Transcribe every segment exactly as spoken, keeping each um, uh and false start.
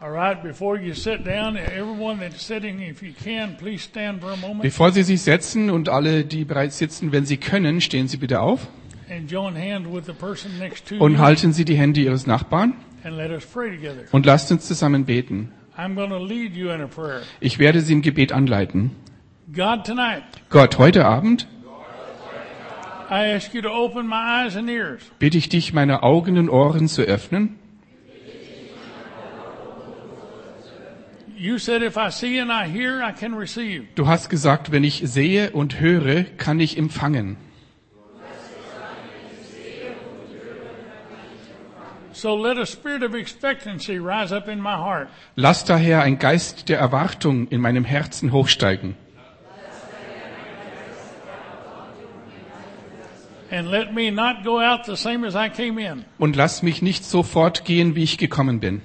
All right, before you sit down, everyone that's sitting, if you can, please stand for a moment. Bevor Sie sich setzen und alle, die bereits sitzen, wenn Sie können, stehen Sie bitte auf And join hands with the person next to und you halten Sie die Hände Ihres Nachbarn and let us pray together. und lasst uns zusammen beten. I'm going to lead you in a prayer. Ich werde Sie im Gebet anleiten. God, tonight, Gott, heute Abend I ask you to open my eyes and ears. bitte ich dich, meine Augen und Ohren zu öffnen. You said if I see and I hear, I can receive. Du hast gesagt, wenn ich sehe und höre, kann ich empfangen. So let a spirit of expectancy rise up in my heart. Lass daher ein Geist der Erwartung in meinem Herzen hochsteigen. And let me not go out the same as I came in. Und lass mich nicht so fortgehen, wie ich gekommen bin.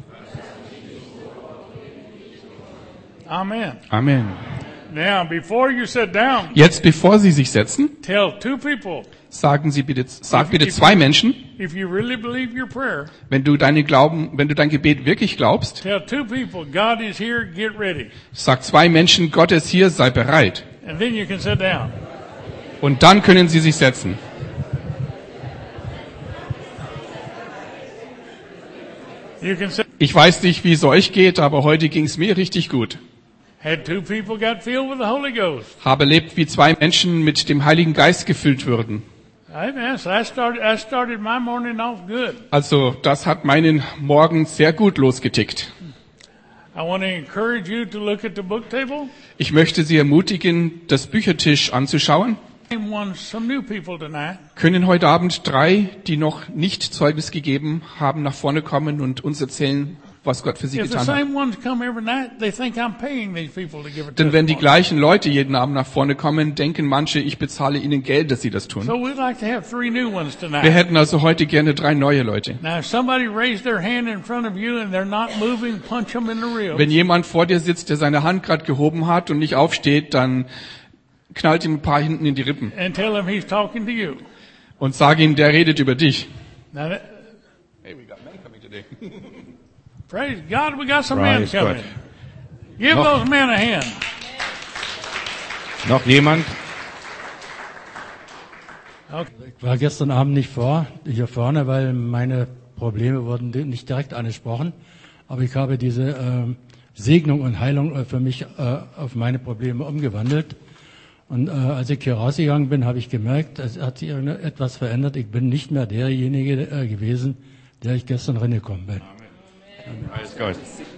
Amen. Amen. Now, before you sit down, Jetzt, bevor Sie sich setzen, tell two people, sagen Sie bitte, sag bitte zwei Menschen, if you really believe your prayer, wenn du deine Glauben, wenn du dein Gebet wirklich glaubst, tell two people, God is here, get ready. sag zwei Menschen, Gott ist hier, sei bereit. And then you can sit down. Und dann können Sie sich setzen. You can sit. Ich weiß nicht, wie es euch geht, aber heute ging es mir richtig gut. Had two people got filled with the Holy Ghost. Habe erlebt, wie zwei Menschen mit dem Heiligen Geist gefüllt wurden. Amen. So I started, I started my morning off good. Also, das hat meinen Morgen sehr gut losgetickt. I want to encourage you to look at the book table. Ich möchte Sie ermutigen, das Büchertisch anzuschauen. One, some new people tonight. Können heute Abend drei, die noch nicht Zeugnis gegeben haben, nach vorne kommen und uns erzählen, was Gott für sie If the getan hat. same ones come every night, they think I'm paying these people to give a Denn wenn die testimony. gleichen Leute jeden Abend nach vorne kommen, denken manche, ich bezahle ihnen Geld, dass sie das tun. So we'd like to have three new ones Wir tonight. hätten also heute gerne drei neue Leute. Now, if somebody raised their hand in front of you and they're not moving, punch them in the ribs. Wenn jemand vor dir sitzt, der seine Hand gerade gehoben hat und nicht aufsteht, dann knallt ihm ein paar hinten in die Rippen And tell him he's talking to you. und sag ihm, der redet über dich. Now, that, Hey, we got men coming today. praise God, we got some Praise men coming. God. Give Noch- those men a hand. Noch jemand? Okay. Ich war gestern Abend nicht vor, hier vorne, weil meine Probleme wurden nicht direkt angesprochen. Aber ich habe diese ähm, Segnung und Heilung äh, für mich äh, auf meine Probleme umgewandelt. Und äh, als ich hier rausgegangen bin, habe ich gemerkt, es hat sich etwas verändert. Ich bin nicht mehr derjenige äh, gewesen, der ich gestern reingekommen bin. Alles gut.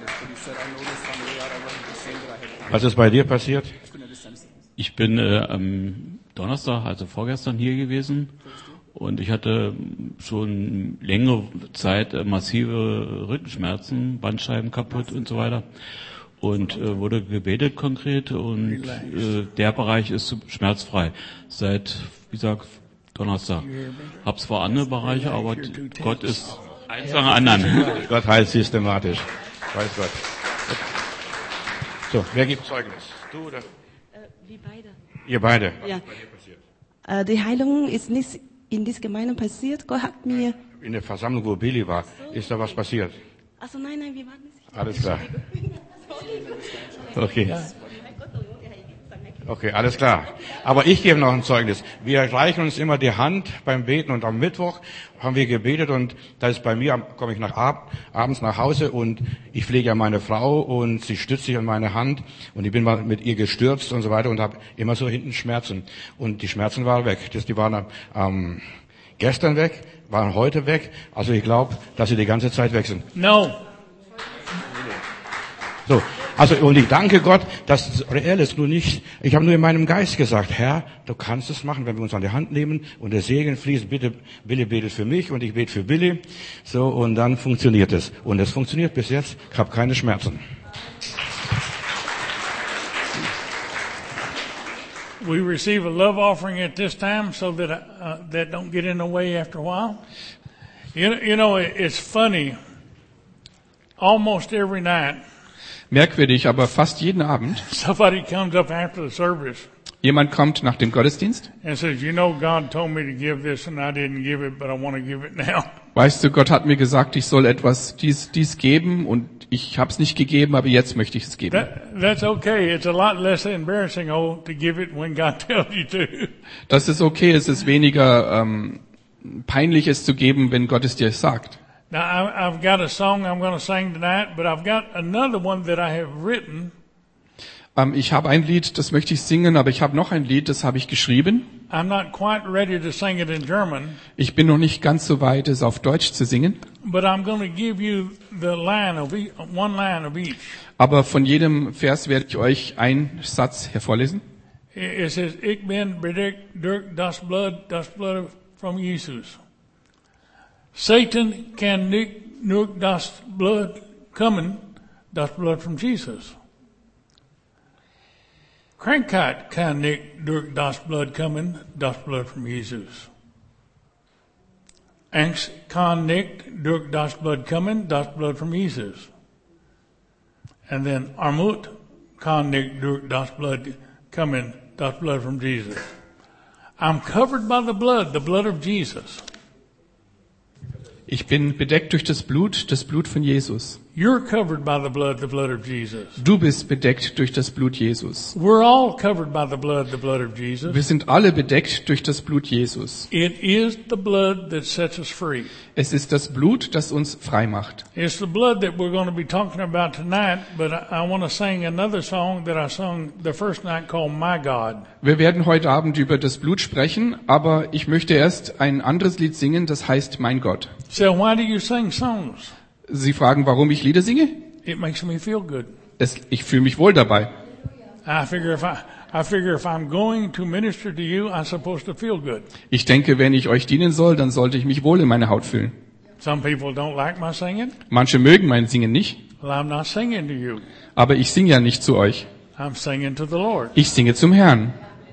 Was ist bei dir passiert? Ich bin äh, am Donnerstag, also vorgestern hier gewesen und ich hatte schon längere Zeit äh, massive Rückenschmerzen, Bandscheiben kaputt und so weiter und äh, wurde gebetet konkret und äh, der Bereich ist schmerzfrei seit, wie gesagt, Donnerstag. Hab zwar andere Bereiche, aber Gott ist eins nach dem anderen. Gott heilt systematisch. Weiß Gott. So, wer gibt Zeugnis? Du oder? Äh, wir beide. Ihr beide. Ja. Äh, die Heilung ist nicht in dieser Gemeinde passiert. Gott hat mir... In der Versammlung, wo Billy war, ist da was passiert? Also nein, nein, wir waren nicht. Alles klar. Okay. Okay, alles klar. Aber ich gebe noch ein Zeugnis. Wir reichen uns immer die Hand beim Beten und am Mittwoch haben wir gebetet und da ist bei mir, komme ich nach ab, abends nach Hause und ich pflege ja meine Frau und sie stützt sich an meine Hand und ich bin mal mit ihr gestürzt und so weiter und habe immer so hinten Schmerzen. Und die Schmerzen waren weg. Das, die waren ähm, gestern weg, waren heute weg. Also ich glaube, dass sie die ganze Zeit weg sind. No. So, also und ich danke Gott, dass es reell ist, nur nicht, ich habe nur in meinem Geist gesagt, Herr, du kannst es machen, wenn wir uns an die Hand nehmen und der Segen fließt, bitte, Billy betet für mich und ich bete für Billy, so und dann funktioniert es. Und es funktioniert bis jetzt, ich habe keine Schmerzen. We receive a love offering at this time so that uh, that don't get in the way after a while. You, you know, it, it's funny. Almost every night, Merkwürdig, aber fast jeden Abend. somebody comes up after the service Jemand kommt nach dem Gottesdienst. and says, you know, God told me to give this and I didn't give it, but I want to give it now. Weißt du, Gott hat mir gesagt, ich soll etwas dies, dies geben und ich habe es nicht gegeben, aber jetzt möchte ich es geben. That, that's okay. It's a lot less embarrassing, oh, to give it when God tells you to. Das ist okay, es ist weniger ähm, peinlich, es zu geben, wenn Gott es dir sagt. Now, I, I've got a song I'm going to sing tonight, but I've got another one that I have written. Ähm, ich habe ein Lied, das möchte ich singen, aber ich habe noch ein Lied, das habe ich geschrieben. I'm not quite ready to sing it in German, Ich bin noch nicht ganz so weit, es auf Deutsch zu singen. but I'm going to give you the line of each, one line of each. Aber von jedem Vers werde ich euch einen Satz hervorlesen. It it says, Ich bin bedeckt durch das Blut, das Blut von Jesus. Satan kann nicht nur das Blut kommen, das Blut von Jesus. Krankheit kann nicht durch das Blut kommen, das Blut von Jesus. Angst kann nicht durch das Blut kommen, das Blut von Jesus. And then Armut kann nicht durch das Blut kommen, das Blut von Jesus. I'm covered by the blood, the blood of Jesus. Ich bin bedeckt durch das Blut, das Blut von Jesus. You're covered by the blood, the blood of Jesus. Du bist bedeckt durch das Blut Jesus. We're all covered by the blood, the blood of Wir Jesus. sind alle bedeckt durch das Blut Jesus. It is the blood that sets us free. Es ist das Blut, das uns frei macht. It's the blood that we're going to be talking about tonight, but I, I want to sing another song that I sung the first night called My God. Wir werden heute Abend über das Blut sprechen, aber ich möchte erst ein anderes Lied singen, das heißt Mein Gott. So why do you sing songs? Sie fragen, warum ich Lieder singe? It makes me feel good. Es, ich fühle mich wohl dabei. I figure if I, I figure if I'm going to minister to you, I'm supposed to feel good. Ich denke, wenn ich euch dienen soll, dann sollte ich mich wohl in meiner Haut fühlen. Some people don't like my singing. Manche mögen mein Singen nicht, Well, I'm not singing to you. aber ich singe ja nicht zu euch. I'm singing to the Lord. Ich singe zum Herrn.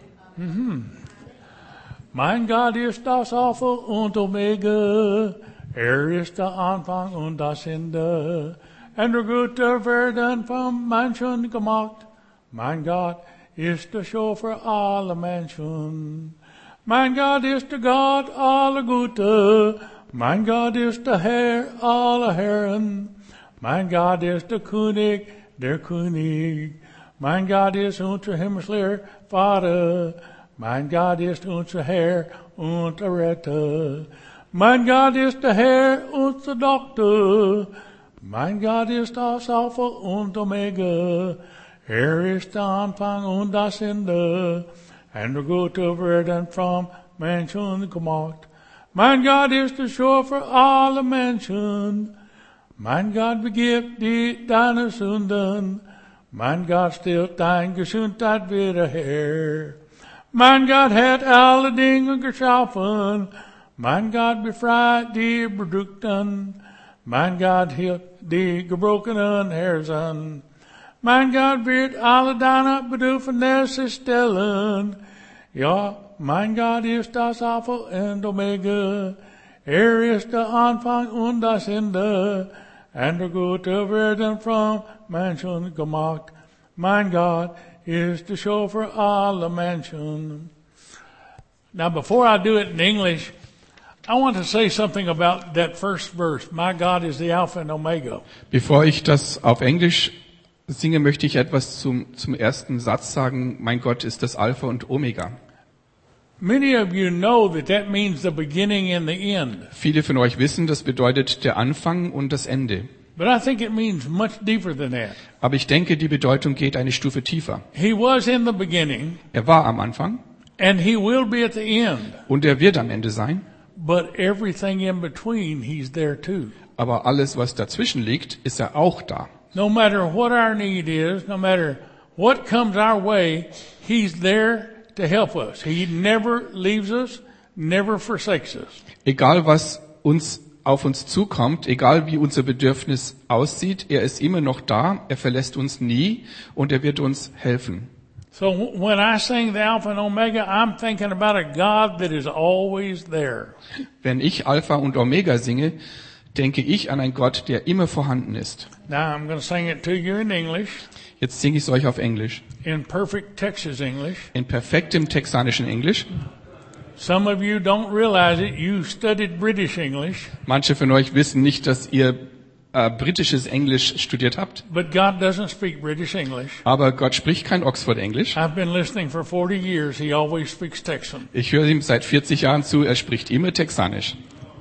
Mein Gott ist das Alpha und Omega. Er ist der Anfang und das Ende. Und der Gute werden vom Menschen gemacht. Mein Gott ist der Schöpfer aller Menschen. Mein Gott ist der Gott aller Gute. Mein Gott ist der Herr aller Herren. Mein Gott ist der König der König. Mein Gott ist unser himmlischer Vater. Mein Gott ist unser Herr und der Retter. Mein Gott ist der Herr, unser Doktor. Mein Gott ist das Alpha und Omega. Er ist der Anfang und das Ende. Und der Gute werden vom Menschen gemacht. Mein Gott ist der Schöpfer aller Menschen. Mein Gott vergibt die deine Sünden. Mein Gott stellt deine Gesundheit wieder her. Mein Gott hat alle Dinge geschaffen. Mein Gott befreit die Bedrückten. Mein Gott hilft die gebrochenen Herzen. Mein Gott wird alle deine Bedürfnisse stellen. Ja, mein Gott ist das Alpha und Omega. Er ist der Anfang und das Ende. Und der Gute werden vom Menschen gemacht. Mein Gott ist der Schöpfer aller Menschen. Now, before I do it in English, I want to say something about that first verse. My God is the Alpha and Omega. Bevor ich das auf Englisch singe, möchte ich etwas zum, zum ersten Satz sagen. Mein Gott ist das Alpha und Omega. Many of you know that that means the beginning and the end. Viele von euch wissen, das bedeutet der Anfang und das Ende. But I think it means much deeper than that. Aber ich denke, die Bedeutung geht eine Stufe tiefer. He was in the beginning, Er war am Anfang and He will be at the end. und er wird am Ende sein. But everything in between, He's there too. Aber alles, was dazwischen liegt, ist er auch da. No matter what our need is, no matter what comes our way, He's there to help us. He never leaves us, never forsakes us. Egal was uns auf uns zukommt, egal wie unser Bedürfnis aussieht, er ist immer noch da, er verlässt uns nie und er wird uns helfen. So when I sing the Alpha and Omega, I'm thinking about a God that is always there. Wenn ich Alpha und Omega singe, denke ich an einen Gott, der immer vorhanden ist. Now I'm going to sing it to you in English, Jetzt singe ich es euch auf Englisch. in perfect Texas English. In perfektem texanischen Englisch. Some of you don't realize it. You studied British English, Manche von euch wissen nicht, dass ihr äh, britisches Englisch studiert habt. but God doesn't speak British English. Aber Gott spricht kein Oxford-Englisch. I've been listening for forty years. He always speaks Texan. Ich höre ihm seit vierzig Jahren zu, er spricht immer texanisch.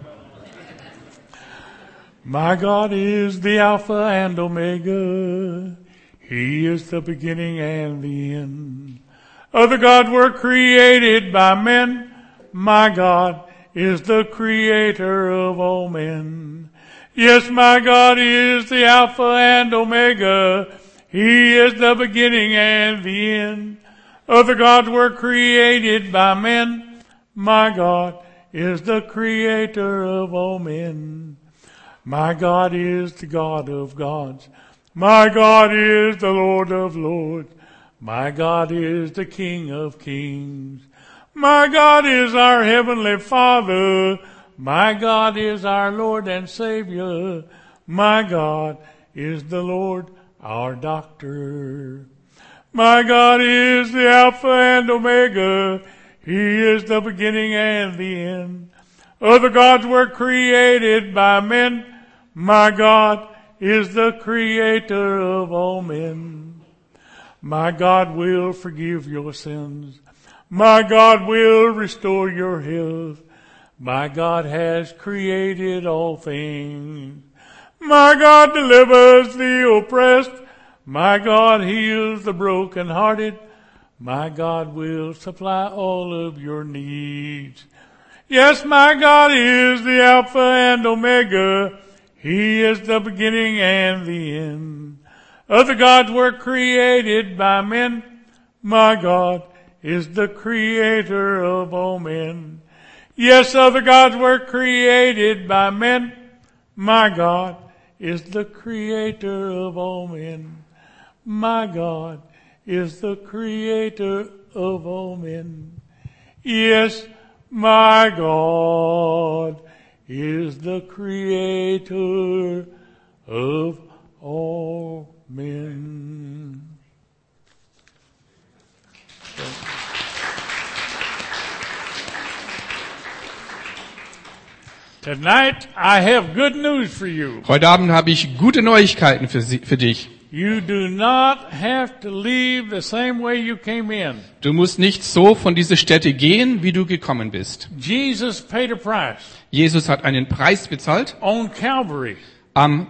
My God is the Alpha and Omega. He is the beginning and the end. Other gods were created by men. My God is the creator of all men. Yes, my God is the Alpha and Omega. He is the beginning and the end. Other gods were created by men. My God is the creator of all men. My God is the God of gods. My God is the Lord of lords. My God is the King of kings. My God is our Heavenly Father. My God is our Lord and Savior. My God is the Lord, our doctor. My God is the Alpha and Omega. He is the beginning and the end. Other gods were created by men. My God is the creator of all men. My God will forgive your sins. My God will restore your health. My God has created all things. My God delivers the oppressed. My God heals the brokenhearted. My God will supply all of your needs. Yes, my God is the Alpha and Omega. He is the beginning and the end. Other gods were created by men. My God is the creator of all men. Yes, other gods were created by men. My God is the creator of all men. My God is the creator of all men. Yes, my God is the creator of all men. Tonight I have good news for you. Heute Abend habe ich gute Neuigkeiten für, Sie, für dich. You do not have to leave the same way you came in. Du musst nicht so von dieser Stätte gehen, wie du gekommen bist. Jesus paid a price Jesus hat einen Preis bezahlt on Calvary am,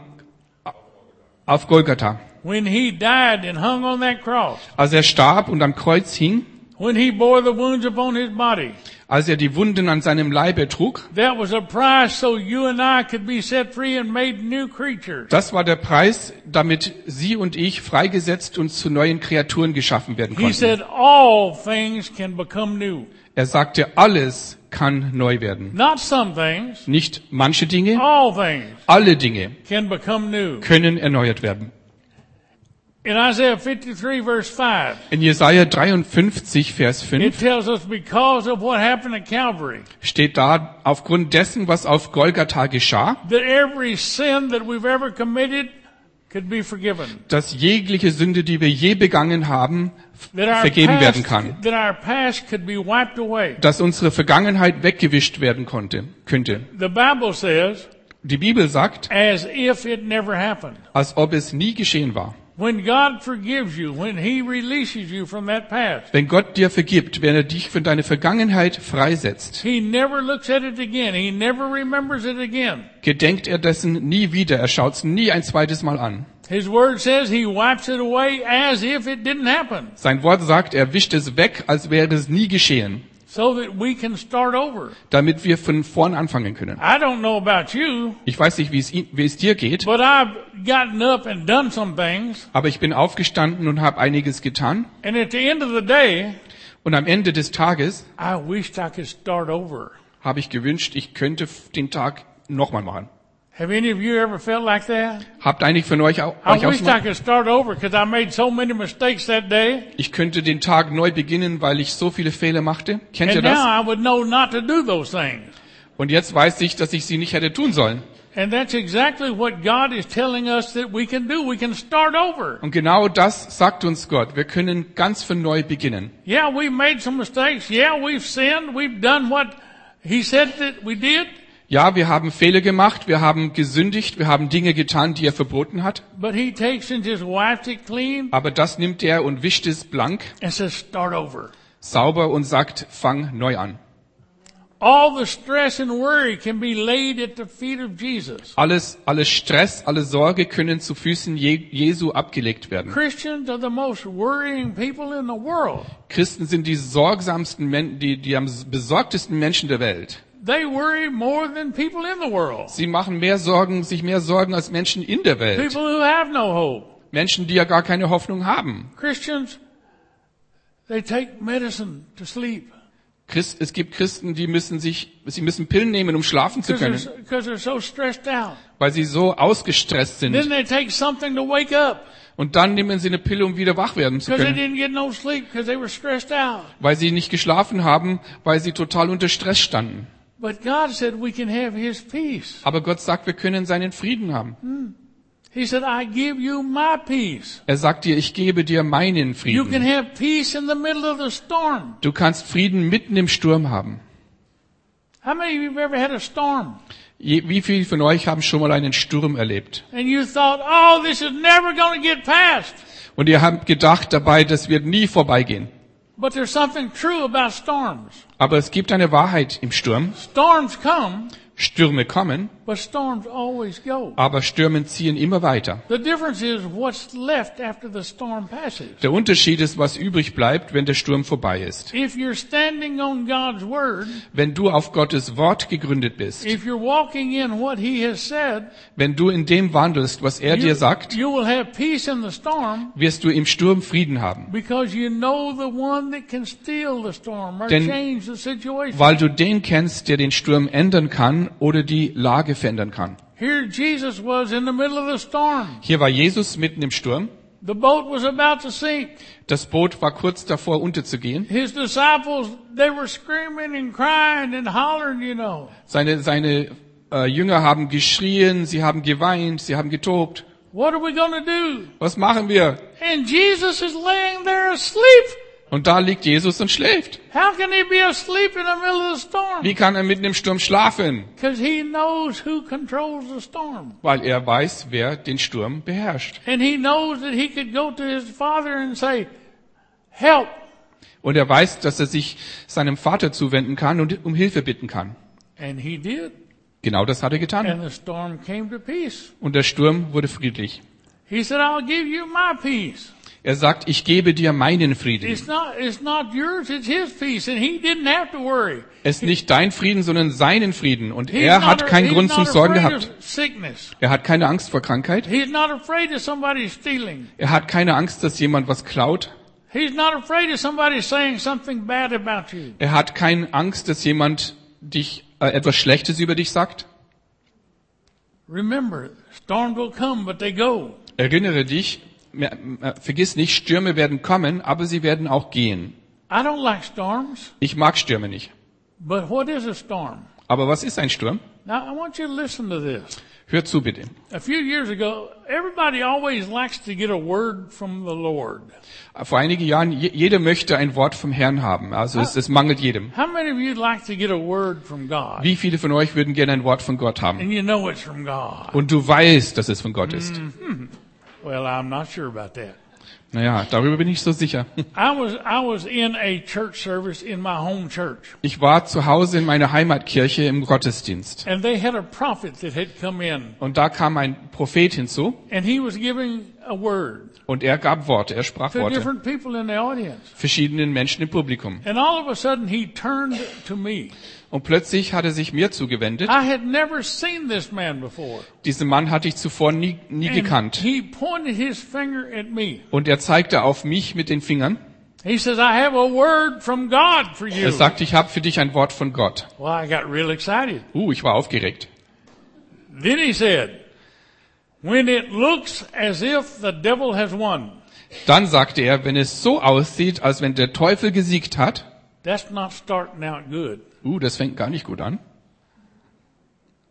auf Golgatha. when he died and hung on that cross, Als er starb und am Kreuz hing, when he bore the wounds upon his body. als er die Wunden an seinem Leibe trug, That was a price so you and I could be set free and made new creatures. das war der Preis, damit Sie und ich freigesetzt und zu neuen Kreaturen geschaffen werden He konnten. said all things can become new. Er sagte, alles kann neu werden. Not some things, Nicht manche Dinge, all things alle Dinge can become new. können erneuert werden. In Isaiah fifty-three verse five, In Jesaja dreiundfünfzig, Vers it fünf tells us because of what happened at Calvary, steht da, aufgrund dessen, was auf Golgatha geschah, that every sin that we've ever committed could be forgiven. dass jegliche Sünde, die wir je begangen haben, That our vergeben werden past, kann. that our past could be wiped away. Dass unsere Vergangenheit weggewischt werden konnte, könnte. The Bible says, Die Bibel sagt, as if it never happened. als ob es nie geschehen war. When God forgives you, when He releases you from that past, Wenn Gott dir vergibt, wenn er dich von deiner Vergangenheit freisetzt, He never looks at it again. He never remembers it again. gedenkt er dessen nie wieder. Er schaut es nie ein zweites Mal an. His Word says He wipes it away as if it didn't happen, Sein Wort sagt, er wischt es weg, als wäre es nie geschehen, so that we can start over. damit wir von vorn anfangen können. I don't know about you, Ich weiß nicht, wie es, ihn- wie es dir geht, but I've gotten up and done some things, aber ich bin aufgestanden und habe einiges getan. and at the end of the day, Und am Ende des Tages I wished I could start over. habe ich gewünscht, ich könnte den Tag nochmal machen. Have any of you ever felt like that? Habt einige von euch auch, I euch auch wished so I mal? could start over because I made so many mistakes that day. Ich könnte den Tag neu beginnen, weil ich so viele Fehler machte. Kennt ihr And das? now I would know not to do those things. Und jetzt weiß ich, dass ich sie nicht hätte tun sollen. And that's exactly what God is telling us that we can do. We can start over. Und genau das sagt uns Gott. Wir können ganz von neu beginnen. Yeah, we've made some mistakes. Yeah, we've sinned. We've done what He said that we did. Ja, wir haben Fehler gemacht, wir haben gesündigt, wir haben Dinge getan, die er verboten hat. But He takes and just wipes it clean Aber das nimmt er und wischt es blank, and says, start over. sauber und sagt, fang neu an. All the stress and worry can be laid at the feet of Jesus. Alles, alles Stress, alle Sorge können zu Füßen Je- Jesu abgelegt werden. Christians are the most worrying people in the world. Christen sind die sorgsamsten, Men- die, die am besorgtesten Menschen der Welt. They worry more than people in the world. Sie machen mehr Sorgen, sich mehr Sorgen als Menschen in der Welt. People who have no hope. Menschen, die ja gar keine Hoffnung haben. Christians, they take medicine to sleep Christ, es gibt Christen, die müssen sich, sie müssen Pillen nehmen, um schlafen zu because können, they're, 'cause they're so stressed out. weil sie so ausgestresst Then sind. they take something to wake up Und dann nehmen sie eine Pille, um wieder wach werden zu because they können, didn't get no sleep because they were stressed out. weil sie nicht geschlafen haben, weil sie total unter Stress standen. But God said we can have His peace. Aber Gott sagt, wir können seinen Frieden haben. He said, I give you my peace. Er sagt dir, ich gebe dir meinen You can Frieden. have peace in the middle of the storm. Du kannst Frieden mitten im Sturm haben. How many of you have ever had a storm? Je- Wie viele von euch haben schon mal einen Sturm erlebt? And you thought, oh, this is never going to get past. Und ihr habt gedacht dabei, das wird nie vorbeigehen. But there's something true about storms. Aber es gibt eine Wahrheit im Sturm. Storms come, Stürme kommen, but storms always go. aber Stürme ziehen immer weiter. The difference is what's left after the storm passes. Der Unterschied ist, was übrig bleibt, wenn der Sturm vorbei ist. If you're standing on God's word, Wenn du auf Gottes Wort gegründet bist, if you're walking in what He has said, wenn du in dem wandelst, was er you, dir sagt, you will have peace in the storm wirst du im Sturm Frieden haben. because you know the one that can steal the storm or Denn- change the situation. Weil du den kennst, der den Sturm ändern kann oder die Lage verändern kann. Here Jesus was in the middle of the storm. Hier war Jesus mitten im Sturm. The boat was about to sink. Das Boot war kurz davor unterzugehen. His disciples, they were screaming and crying and hollering, you know. Seine, seine äh, Jünger haben geschrien, sie haben geweint, sie haben getobt. What are we going to do? Was machen wir? And Jesus is laying there asleep. Und da liegt Jesus und schläft. How can he be asleep in the middle of the storm? Wie kann er mitten im Sturm schlafen? Because he knows who controls the storm. Weil er weiß, wer den Sturm beherrscht. And he knows that he could go to his father and say, help. Und er weiß, dass er sich seinem Vater zuwenden kann und um Hilfe bitten kann. And he did. Genau das hat er getan. And the storm came to peace. Und der Sturm wurde friedlich. He said, I'll give you my peace. Er sagt, ich gebe dir meinen Frieden. It's not, it's not yours, it's his peace. And he didn't have to worry. Es ist nicht dein Frieden, sondern seinen Frieden. Und He's er not hat a- keinen he's Grund not zum Sorgen afraid gehabt. of sickness. Er hat keine Angst vor Krankheit. He's not afraid of somebody stealing. Er hat keine Angst, dass jemand was klaut. He's not afraid of somebody saying something bad about you. Er hat keine Angst, dass jemand dich äh, etwas Schlechtes über dich sagt. Remember, storms will come, but they go. Erinnere dich, mehr- äh, vergiss nicht, Stürme werden kommen, aber sie werden auch gehen. I don't like storms, Ich mag Stürme nicht. but what is a storm? Aber was ist ein Sturm? Now, I want you to listen to this. Hör zu bitte. A few years ago, everybody always likes to get a word from the Lord. Vor einigen Jahren, je- jeder möchte ein Wort vom Herrn haben. Also es, es mangelt jedem. How many of you like to get a word from God? Wie viele von euch würden gerne ein Wort von Gott haben? And you know it's from God. Und du weißt, dass es von Gott ist. Well, I'm not sure about that. Naja, darüber bin ich so sicher. I was, I was in a church service in my home church. Ich war zu Hause in meiner Heimatkirche im Gottesdienst. And they had a prophet that had come in. Und da kam ein Prophet hinzu And he was giving a word und er gab Worte, er sprach to Worte different people in the audience. verschiedenen Menschen im Publikum. And all of a sudden he turned to me. Und plötzlich hat er sich mir zugewendet. I had never seen this man before. Diesen Mann hatte ich zuvor nie, nie And gekannt. he pointed his finger at me. Und er zeigte auf mich mit den Fingern. He says, I have a word from God for you. Er sagte, ich habe für dich ein Wort von Gott. Well, I got real excited. Uh, ich war aufgeregt. Then he said, when it looks as if the devil has won, Dann sagte er, wenn es so aussieht, als wenn der Teufel gesiegt hat, that's not starting out good. uh, das fängt gar nicht gut an.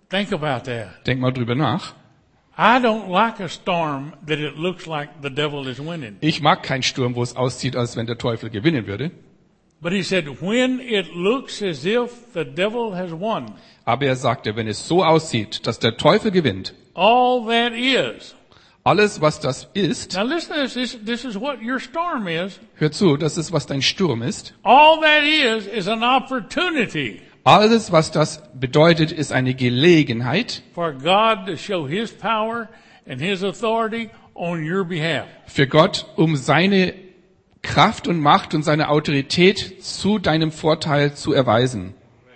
Think about that. Denk mal drüber nach. I don't like a storm that it looks like the devil is winning. Ich mag keinen Sturm, wo es aussieht, als wenn der Teufel gewinnen würde. But he said, when it looks as if the devil has won, Aber er sagte, wenn es so aussieht, dass der Teufel gewinnt, all that is. alles, was das ist, Now listen to this. This, this is what your storm is. hör zu, das ist, was dein Sturm ist. All that is is an opportunity Alles, was das bedeutet, ist eine Gelegenheit for God to show his power and his authority on your behalf. für Gott, um seine Kraft und Macht und seine Autorität zu deinem Vorteil zu erweisen.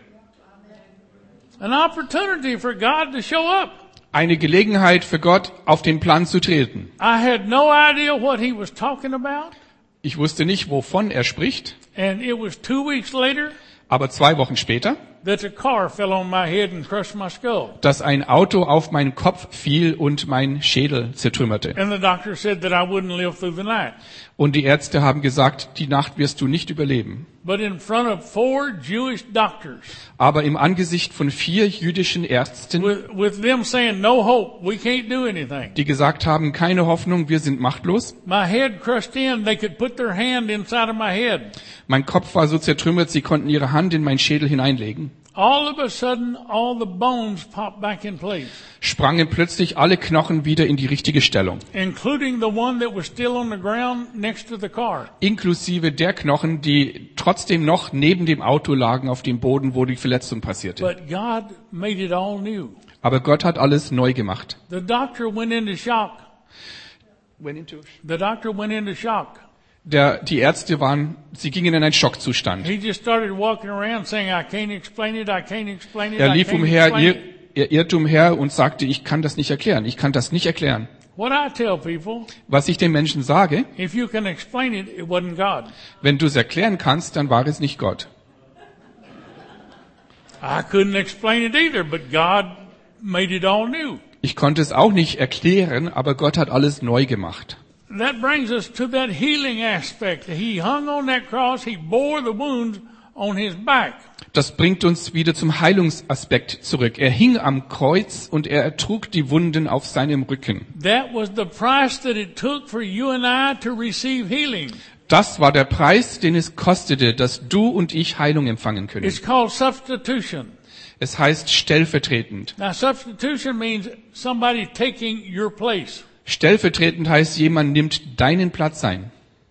An opportunity for God to show up. Eine Gelegenheit für Gott, auf den Plan zu treten. I had no idea what he was talking about. Ich wusste nicht, wovon er spricht, And it was two weeks later aber zwei Wochen später, that a car fell on my head and crushed my skull. dass ein Auto auf meinen Kopf fiel und mein Schädel zertrümmerte. And the doctor said that I wouldn't live through the night. Und die Ärzte haben gesagt, die Nacht wirst du nicht überleben. But in front of four Jewish doctors, Aber im Angesicht von vier jüdischen Ärzten, with, with them saying, no hope, we can't do anything. die gesagt haben, keine Hoffnung, wir sind machtlos. My head crushed in, they could put their hand inside of my head. Mein Kopf war so zertrümmert, sie konnten ihre Hand in meinen Schädel hineinlegen. All of a sudden, all the bones popped back in place, Sprangen plötzlich alle Knochen wieder in die richtige Stellung. including the one that was still on the ground next to the car. Inklusive der Knochen, die trotzdem noch neben dem Auto lagen auf dem Boden, wo die Verletzung passierte. But God made it all new. Aber Gott hat alles neu gemacht. The doctor went into shock. The doctor went into shock. Der, die Ärzte waren, sie gingen in einen Schockzustand. He just started walking around saying, I can't explain it, I can't explain it, Er I lief can't umher, explain ir, it. er irrte umher und sagte, ich kann das nicht erklären, ich kann das nicht erklären. What I tell people, Was ich den Menschen sage, if you can explain it, it wasn't God. wenn du es erklären kannst, dann war es nicht Gott. I couldn't explain it either, but God made it all new. Ich konnte es auch nicht erklären, aber Gott hat alles neu gemacht. That brings us to that healing aspect. He hung on that cross, he bore the wounds on his back. Das bringt uns wieder zum Heilungsaspekt zurück. Er hing am Kreuz und er ertrug die Wunden auf seinem Rücken. That was the price that it took for you and I to receive healing. Das war der Preis, den es kostete, dass du und ich Heilung empfangen können. It's called substitution. Es heißt stellvertretend. Now substitution means somebody taking your place. Stellvertretend heißt, jemand nimmt deinen Platz ein.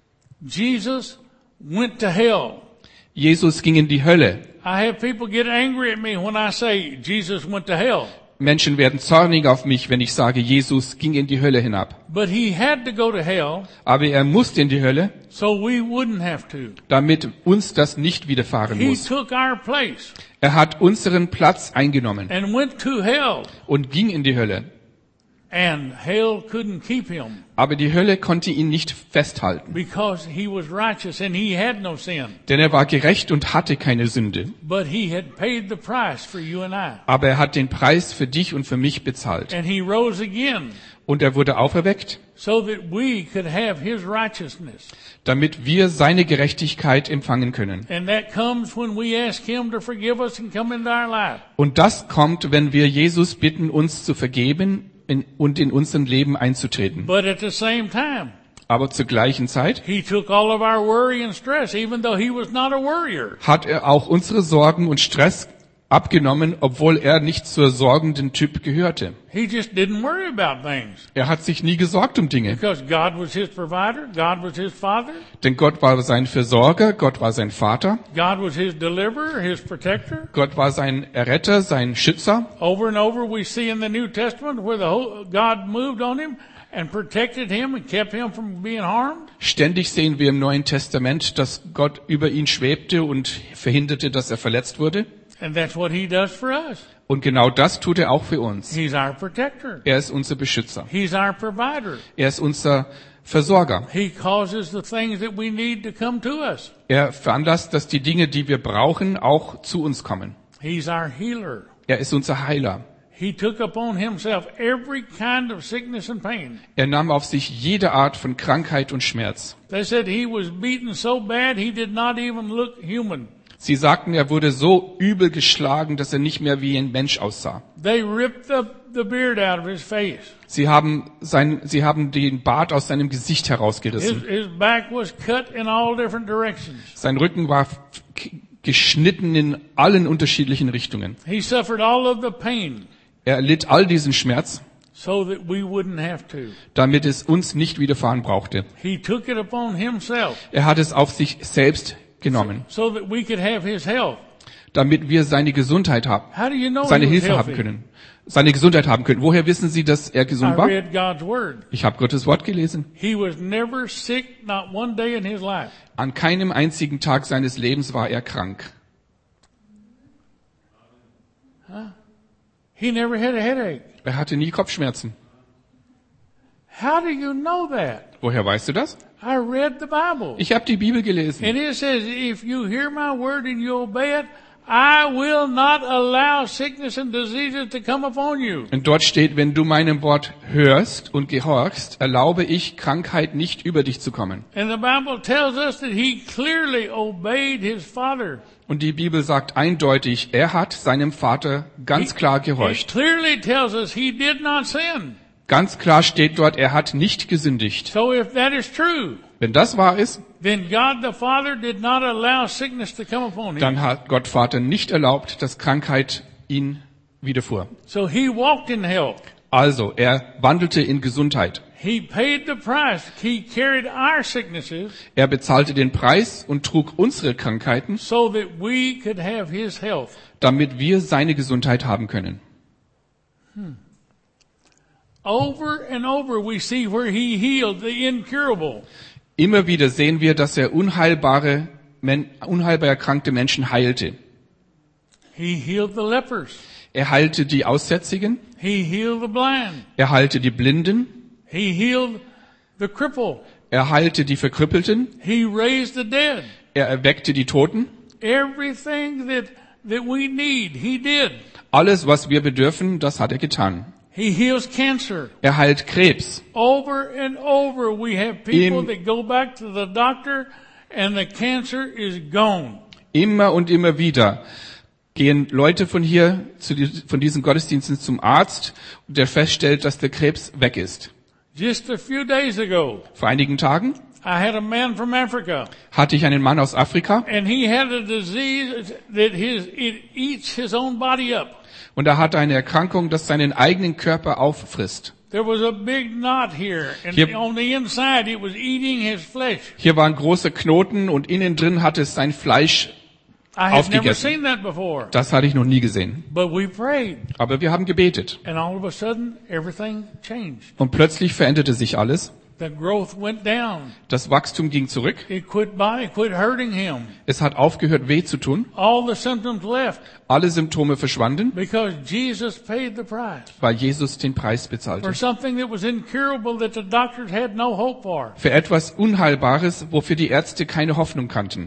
Jesus went to hell. Jesus ging in die Hölle. I have people get angry at me when I say Jesus went to hell. Menschen werden zornig auf mich, wenn ich sage, Jesus ging in die Hölle hinab. But he had to go to hell Aber er musste in die Hölle, so we wouldn't have to. damit uns das nicht widerfahren He muss. took our place Er hat unseren Platz eingenommen and went to hell. und ging in die Hölle. And hell couldn't keep him Aber die Hölle konnte ihn nicht festhalten, because he was righteous and he had no sin. denn er war gerecht und hatte keine Sünde. But he had paid the price for you and I. Aber er hat den Preis für dich und für mich bezahlt. And he rose again Und er wurde auferweckt, so that we could have his righteousness. damit wir seine Gerechtigkeit empfangen können. And that comes when we ask him to forgive us and come into our life. Und das kommt, wenn wir Jesus bitten, uns zu vergeben in, und in unserem Leben einzutreten. But at the same time, Aber zur gleichen Zeit he took all of our worry and stress, even though he was not a worrier. hat er auch unsere Sorgen und Stress abgenommen, obwohl er nicht zur sorgenden Typ gehörte. He just didn't worry about things Er hat sich nie gesorgt um Dinge, because God was his provider, God was his father, denn Gott war sein Versorger, Gott war sein Vater, God was his deliverer, his protector. Gott war sein Erretter, sein Schützer. Over and over we see in the New Testament where the whole, God moved on him and protected him and kept him from being harmed. Ständig sehen wir im Neuen Testament, dass Gott über ihn schwebte und verhinderte, dass er verletzt wurde. And that's what he does for us. Und genau das tut er auch für uns. He's our protector. Er ist unser Beschützer. He's our provider. Er ist unser Versorger. He causes the things that we need to come to us. Er veranlasst, dass die Dinge, die wir brauchen, auch zu uns kommen. He's our healer. Er ist unser Heiler. He took upon himself every kind of sickness and pain. Er nahm auf sich jede Art von Krankheit und Schmerz. They said he was beaten so bad he did not even look human. Sie sagten, er wurde so übel geschlagen, dass er nicht mehr wie ein Mensch aussah. They ripped the, the beard out of his face. Sie haben sein, sie haben den Bart aus seinem Gesicht His, herausgerissen. his back was cut in all different directions. Sein Rücken war k- geschnitten in allen unterschiedlichen Richtungen. He suffered all of the pain Er litt all diesen Schmerz, so that we wouldn't have to. damit es uns nicht widerfahren brauchte. He took it upon himself Er hat es auf sich selbst genommen, so that we could have his health. damit wir seine Gesundheit haben, How do you know seine he was Hilfe haben healthy? können, seine Gesundheit haben können. Woher wissen Sie, dass er I gesund war? read God's word. Ich habe Gottes Wort gelesen. He was never sick, not one day in his life. An keinem einzigen Tag seines Lebens war er krank. He never had a headache. Er hatte nie Kopfschmerzen. How do you know that? Woher weißt du das? I read the Bible. Ich habe die Bibel gelesen. And it says, if you hear my word and you obey it, I will not allow sickness and diseases to come upon you. Und dort steht, wenn du meinem Wort hörst und gehorchst, erlaube ich, Krankheit nicht über dich zu kommen. And the Bible tells us that he clearly obeyed his father. Und die Bibel sagt eindeutig, er hat seinem Vater ganz klar It gehorcht. clearly tells us he did not sin. Ganz klar steht dort, er hat nicht gesündigt. So if that is true, Wenn das wahr ist, then God the Father did not allow sickness to come upon him. dann hat Gott Vater nicht erlaubt, dass Krankheit ihn widerfuhr. So he walked in health. Also, er wandelte in Gesundheit. He paid the price. He carried our sicknesses Er bezahlte den Preis und trug unsere Krankheiten, so that we could have his health. damit wir seine Gesundheit haben können. Over and over we see where he healed the incurable. Immer wieder sehen wir, dass er unheilbare, men- unheilbar erkrankte Menschen heilte. He healed the lepers. Er heilte die Aussätzigen, He healed the blind. er heilte die Blinden, He healed the cripple. er heilte die Verkrüppelten, He raised the dead. er erweckte die Toten. Everything that, that we need, he did. Alles, was wir bedürfen, das hat er getan. He heals cancer. Er heilt Krebs. Over and over we have people Im- that go back to the doctor and the cancer is gone. Immer und immer wieder gehen Leute von hier, zu die, von diesen Gottesdiensten zum Arzt, und der feststellt, dass der Krebs weg ist. Just a few days ago, Vor einigen Tagen I had a man from Africa, hatte ich einen Mann aus Afrika, and he had a disease that his, it eats his own body up. und er hatte eine Erkrankung, das seinen eigenen Körper auffrisst. There was a big knot here, and Hier- on the inside it was eating his flesh. Hier waren große Knoten und innen drin hatte es sein Fleisch. I had never Aufgegessen. seen that before. Das hatte ich noch nie gesehen. But we prayed, Aber wir haben gebetet. and all of a sudden everything changed. Und plötzlich veränderte sich alles. The growth went down. Das Wachstum ging zurück. It quit by, it quit hurting him. Es hat aufgehört, weh zu tun. All the symptoms left Alle Symptome verschwanden, because Jesus paid the price weil Jesus den Preis for bezahlte. something that was incurable that the doctors had no hope for. Für etwas Unheilbares, wofür die Ärzte keine Hoffnung kannten.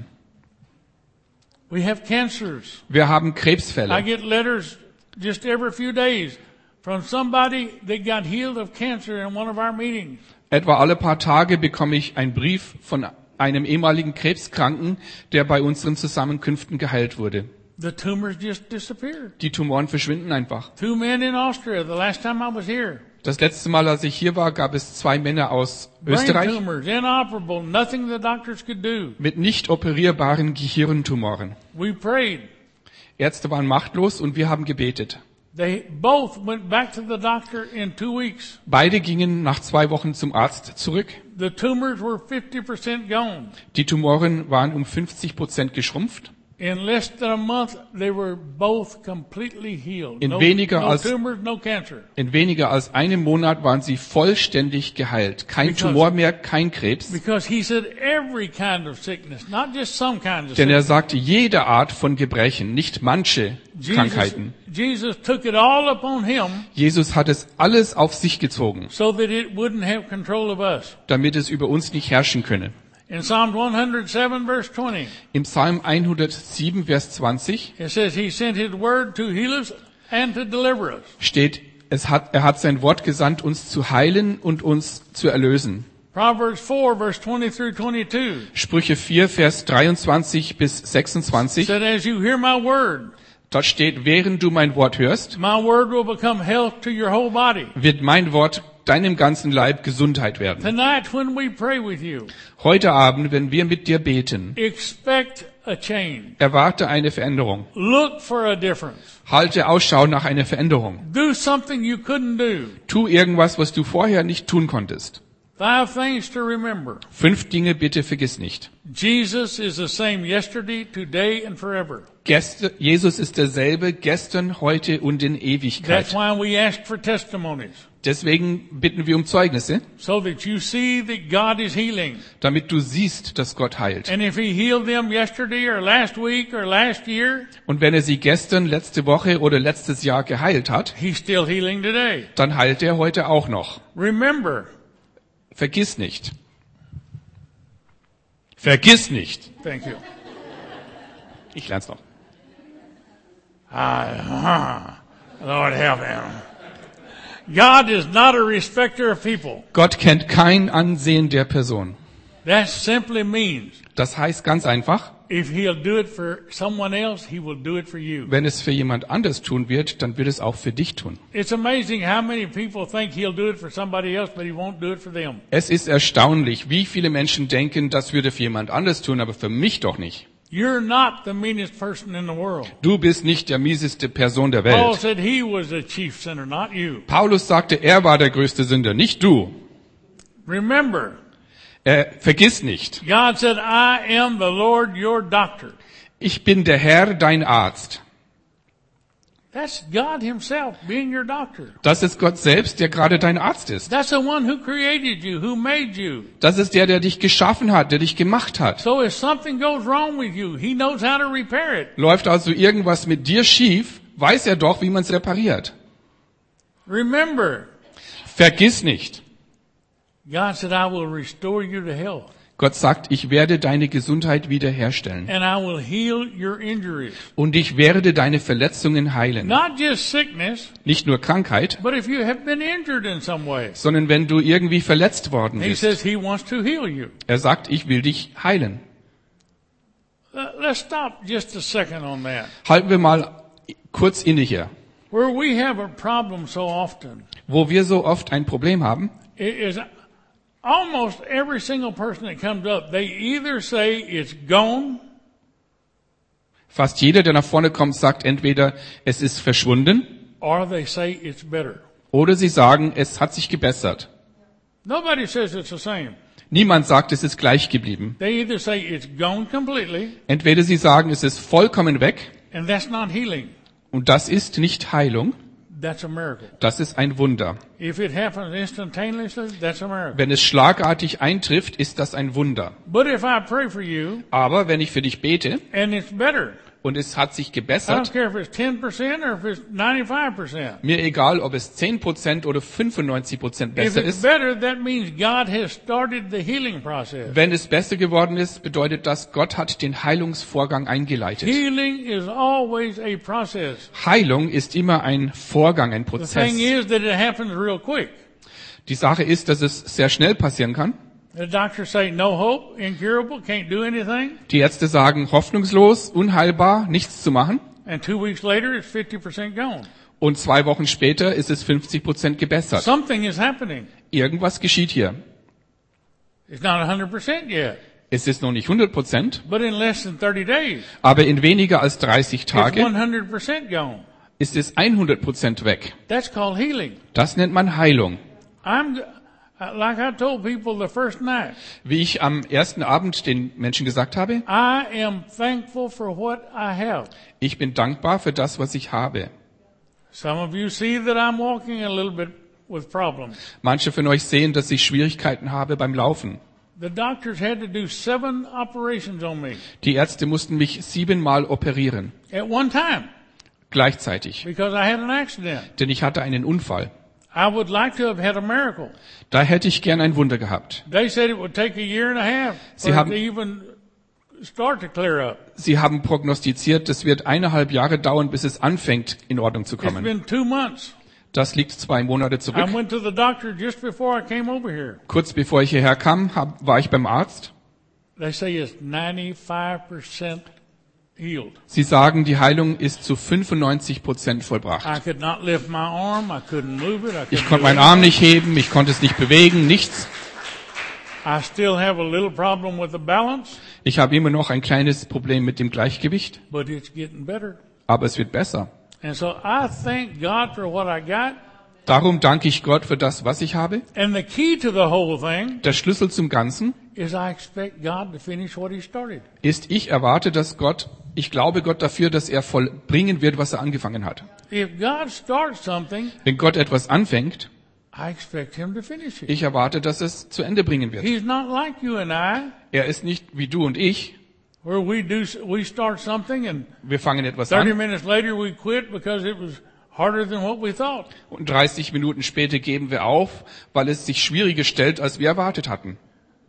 We have cancers. Wir haben I Krebsfälle. get letters just every few days from somebody that got healed of cancer in one of our meetings. Etwa alle paar Tage bekomme ich einen Brief von einem ehemaligen Krebskranken, der bei unseren Zusammenkünften geheilt wurde. The tumors just disappeared. Die Tumoren verschwinden einfach. Two men in Austria, the last time I was here. Das letzte Mal, als ich hier war, gab es zwei Männer aus Brain Österreich tumors, inoperable, nothing the doctors could do. mit nicht operierbaren Gehirntumoren. We prayed. Ärzte waren machtlos und wir haben gebetet. They both went back to the doctor in two weeks. Beide gingen nach zwei Wochen zum Arzt zurück. The tumors were fifty percent gone. Die Tumoren waren um fünfzig Prozent geschrumpft. In less than a month, they were both completely healed. In no, weniger no als- tumors, no cancer. In weniger als einem Monat waren sie vollständig geheilt. Kein Because- Tumor mehr, kein Krebs. Because he said every kind of sickness, not just some kinds of Denn er sickness. sagte, jede Art von Gebrechen, nicht manche Jesus, Krankheiten. Jesus took it all upon him Jesus hat es alles auf sich gezogen, so that it wouldn't have control of us. damit es über uns nicht herrschen könne. In Psalm one oh seven verse twenty, Im Psalm hundertsieben, Vers zwanzig it says he sent his word to heal us and to deliver us. steht, es hat, er hat sein Wort gesandt, uns zu heilen und uns zu erlösen. Proverbs four, verse twenty through twenty-two. Sprüche vier, Vers dreiundzwanzig bis sechsundzwanzig. Said, as you hear my word, Dort steht, während du mein Wort hörst, my word will become health to your whole body. wird mein Wort deinem ganzen Leib Gesundheit werden. Tonight when we pray with you, Heute Abend, wenn wir mit dir beten, expect a change. erwarte eine Veränderung. Look for a difference. Halte Ausschau nach einer Veränderung. Do something you couldn't do. Tu irgendwas, was du vorher nicht tun konntest. Five things to remember. Fünf Dinge bitte vergiss nicht. Jesus is the same yesterday, today, and forever. Gäste, Jesus ist derselbe gestern, heute und in That's Ewigkeit. why we ask for testimonies, Deswegen bitten wir um Zeugnisse, so that you see that God is healing. damit du siehst, dass Gott heilt. And if he healed them yesterday or last week or last year, Und wenn er sie gestern, letzte Woche oder letztes Jahr geheilt hat, he's still healing today. dann heilt er heute auch noch. Remember, Vergiss nicht. Vergiss nicht. thank you. Ich lern's noch. Ah, Lord help him. God is not a respecter of people. Gott kennt kein Ansehen der Person. That simply means Das heißt ganz einfach, if he'll do it for someone else, he will do it for you. wenn es für jemand anders tun wird, dann wird es auch für dich tun. It's amazing how many people think he'll do it for somebody else, but he won't do it for them. Es ist erstaunlich, wie viele Menschen denken, das würde für jemand anders tun, aber für mich doch nicht. You're not the meanest person in the world. Du bist nicht der mieseste Person der Paul Welt. said he was the chief sinner, not you. Paulus sagte, er war der größte Sünder, nicht du. Remember, Äh, vergiss nicht, God said, I am the Lord your doctor. ich bin der Herr, dein Arzt. That's God himself being your doctor. Das ist Gott selbst, der gerade dein Arzt ist. That's the one who created you, who made you. Das ist der, der dich geschaffen hat, der dich gemacht hat. So if something goes wrong with you, he knows how to repair it. Läuft also irgendwas mit dir schief, weiß er doch, wie man es repariert. Remember, Vergiss nicht. God said, I will restore you to health, Gott sagt, ich werde deine Gesundheit wiederherstellen. and I will heal your injuries. Und ich werde deine Verletzungen heilen. Not just sickness, Nicht nur Krankheit, but if you have been injured in some way. sondern wenn du irgendwie verletzt worden He bist. says he wants to heal you. Er sagt, ich will dich heilen. Uh, Let's stop just a second on that. Halten wir mal kurz inne hier. Where we have a problem so often Wo wir so oft ein Problem haben, i- is almost every single person that comes up, they either say it's gone fast jeder, der nach vorne kommt, sagt entweder, es ist verschwunden, or they say it's better. oder sie sagen, es hat sich gebessert. Nobody says it's the same. Niemand sagt, es ist gleich geblieben. They either say it's gone completely, Entweder sie sagen, es ist vollkommen weg, and that's not healing. und das ist nicht Heilung, That's a miracle. das ist ein Wunder. If it happens instantaneously, that's a miracle. Wenn es schlagartig eintrifft, ist das ein Wunder. But if I pray for you Aber wenn ich für dich bete and it's better, und es hat sich I don't gebessert, care if it's ten percent or if it's ninety-five percent. mir egal, ob es zehn Prozent oder fünfundneunzig Prozent If besser it's ist, better, that means God has started the healing process. wenn es besser geworden ist, bedeutet das, Gott hat den Heilungsvorgang eingeleitet. Healing is always a process. Heilung ist immer ein Vorgang, ein The thing Prozess. is that it happens real quick. Die Sache ist, dass es sehr schnell passieren kann. The doctors say no hope, incurable, can't do anything. Die Ärzte sagen, hoffnungslos, unheilbar, nichts zu machen. And two weeks later, it's fifty percent gone. Und zwei Wochen später ist es fünfzig Prozent gebessert. Something is happening. Irgendwas geschieht hier. It's not one hundred percent yet, Es ist noch nicht hundert Prozent, but in less than thirty days, aber in weniger als dreißig it's Tage one hundred percent gone. ist es hundert Prozent weg. That's called healing. Das nennt man Heilung. I'm, uh, like I told people the first night, Wie ich am ersten Abend den Menschen gesagt habe, I am thankful for what I have. ich bin dankbar für das, was ich habe. Some of you see that I'm walking a little bit with problems. Manche von euch sehen, dass ich Schwierigkeiten habe beim Laufen. The doctors had to do seven operations on me Die Ärzte mussten mich siebenmal operieren, at one time gleichzeitig, because I had an accident. denn ich hatte einen Unfall. I would like to have had a miracle. Da hätte ich gern ein Wunder gehabt. They said it would take a year and a half Sie for it haben- to even start to clear up. Sie haben prognostiziert, es wird eineinhalb Jahre dauern, bis es anfängt, in Ordnung zu It's kommen. been two months. Das liegt zwei Monate I zurück. went to the doctor just before I came over here. Kurz bevor ich hierher kam, hab, war ich beim Arzt. They say it's ninety-five percent healed. Sie sagen, die Heilung ist zu fünfundneunzig Prozent vollbracht. I could not lift my arm. I couldn't move it. I Ich couldn't konnte do meinen Arm anything. nicht heben, ich konnte es nicht bewegen, nichts. I still have a little problem with the balance, Ich habe immer noch ein kleines Problem mit dem Gleichgewicht, but it's getting better. aber es wird besser. And so I thank God for what I got. Darum danke ich Gott für das, was ich habe. And the key to the whole thing Der Schlüssel zum Ganzen is I expect God to finish what He started. ist, ich erwarte, dass Gott, ich glaube Gott dafür, dass er vollbringen wird, was er angefangen hat. If God starts something, Wenn Gott etwas anfängt, I expect Him to finish it. ich erwarte, dass es zu Ende bringen wird. He's not like you and I, Er ist nicht wie du und ich. where we do we start something and Wir fangen etwas thirty an minutes later we quit because it was harder than what we thought. und dreißig Minuten später geben wir auf, weil es sich schwieriger stellt, als wir erwartet hatten.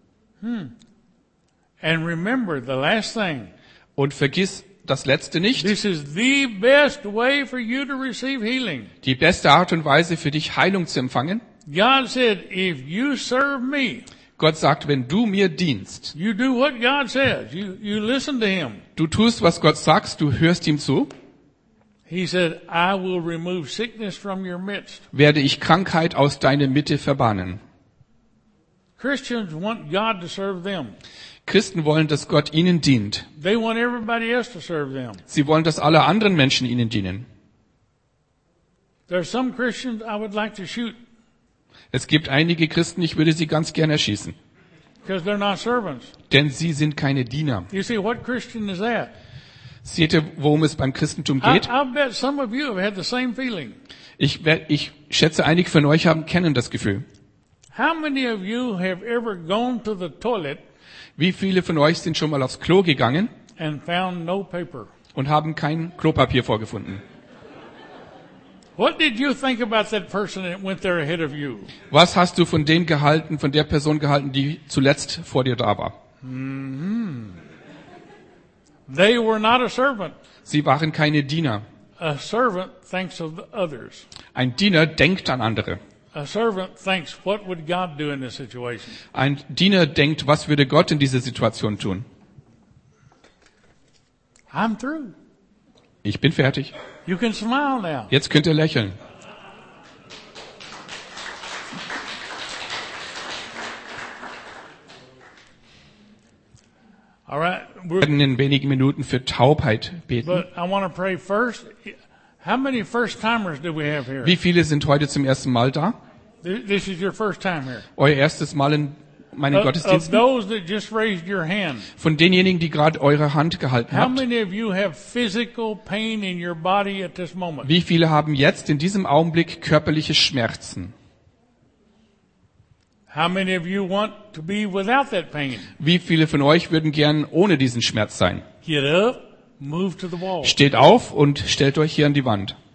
And remember the last thing. Und vergiss das Letzte nicht. This is the best way for you to receive healing. Die beste Art und Weise für dich, Heilung zu empfangen. God said, if you serve me, Gott sagt, wenn du mir dienst, you do what God says. You, you listen to Him. du tust, was Gott sagt, du hörst ihm zu, He said, I will remove sickness from your midst. werde ich Krankheit aus deiner Mitte verbannen. Christians want God to serve them. Christen wollen, dass Gott ihnen dient. They want everybody else to serve them. Sie wollen, dass alle anderen Menschen ihnen dienen. There are some Christians I would like to shoot Es gibt einige Christen, ich würde sie ganz gern erschießen. because they're not servants. Denn sie sind keine Diener. You see, what Christian is that? Seht ihr, worum es beim Christentum I, geht? I bet some of you have had the same feeling. Ich, wer- ich schätze, einige von euch haben, kennen das Gefühl. How many of you have ever gone to the toilet Wie viele von euch sind schon mal aufs Klo gegangen and found no paper? und haben kein Klopapier vorgefunden? What did you think about that person that went there ahead of you? Was hast du von dem gehalten, von der Person gehalten, die zuletzt vor dir da war? They were not a servant. Sie waren keine Diener. A servant thinks of the others. Ein Diener denkt an andere. A servant thinks, what would God do in this situation? Ein Diener denkt, was würde Gott in dieser Situation tun? I'm through. Ich bin fertig. You can smile now. Jetzt könnt ihr lächeln. All right. Wir We're, werden in wenigen Minuten für Taubheit beten. but I want to pray first. How many first timers do we have here? Wie viele sind heute zum ersten Mal da? Th- This is your first time here. Euer erstes Mal in meinen Of, of Gottesdiensten? those that just raised your hand, Von denjenigen, die gerade eure Hand gehalten how habt. many of you have physical pain in your body at this moment? Wie viele haben jetzt in diesem Augenblick körperliche Schmerzen? How many of you want to be without that pain? Wie viele von euch würden gern ohne diesen Schmerz sein? Get up, move to the wall. Steht auf und stellt euch hier an die Wand.